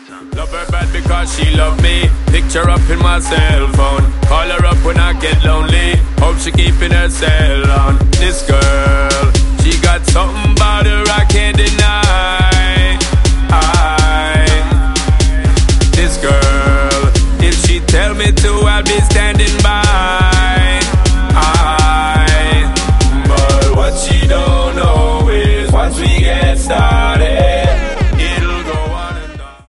Love her bad because she love me. Picture up in my cell phone. Call her up when I get lonely. Hope she keeping her cell on. This girl